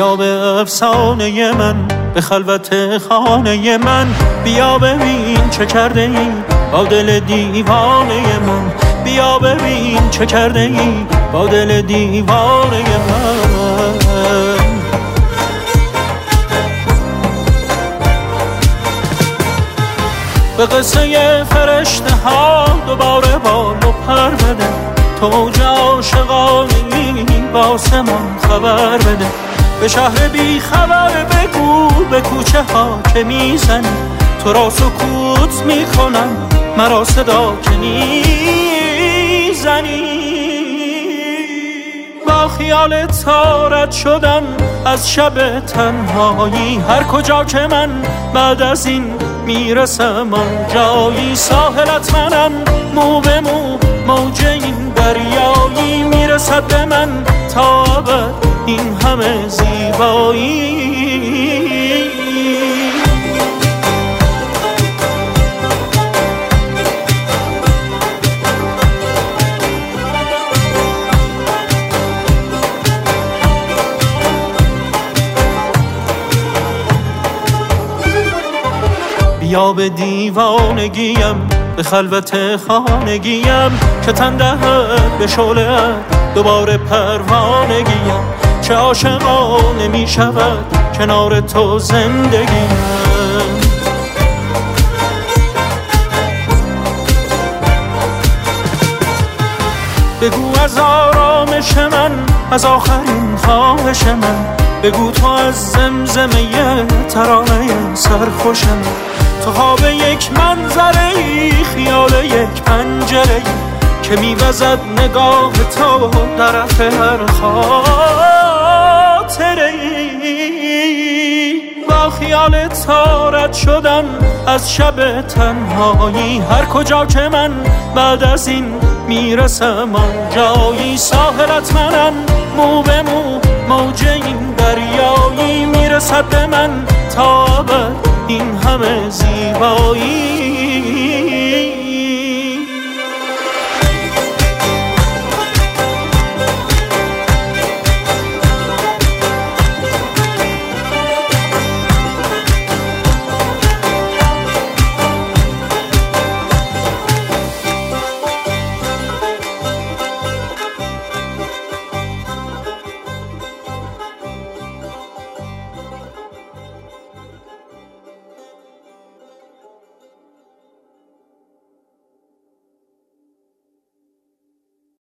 بیا به افسانه من، به خلوت خانه من، بیا ببین چه کرده ای با دل دیوانه من، بیا ببین چه کرده ای با دل دیوانه من. به قصه فرشته ها دوباره بال و پر بده، تو اوج عاشقانی با آسمان خبر بده، به شهر بی خبر بگو به کوچه ها که میزنی، تو را سکوت میکنم مرا صدا که میزنی. با خیال تارت شدم از شب تنهایی، هر کجا که من بعد از این میرسم آن جایی، ساحلت منم مو به مو، موج این دریایی، میرسد به من تا ابد این همه زیبایی. بیا به دیوانگیم، به خلوت خانگیم، که تن دهد به شعله دوباره پروانگیم، چه عاشقانه می شود کنار تو زندگیم. بگو از آرامش من، از آخرین خواهش من، بگو تو از زمزمه ترانه سرخوش من، تو خواب یک منظره، خیال یک پنجره که میوزد نگاه تو طرف هر خاطره. با خیال تارت شدم از شب تنهایی، هر کجا که من بعد از این میرسم آن جایی، ساحلت منم مو به مو، موج این دریایی، میرسد به من تا ابد این همه زیبایی.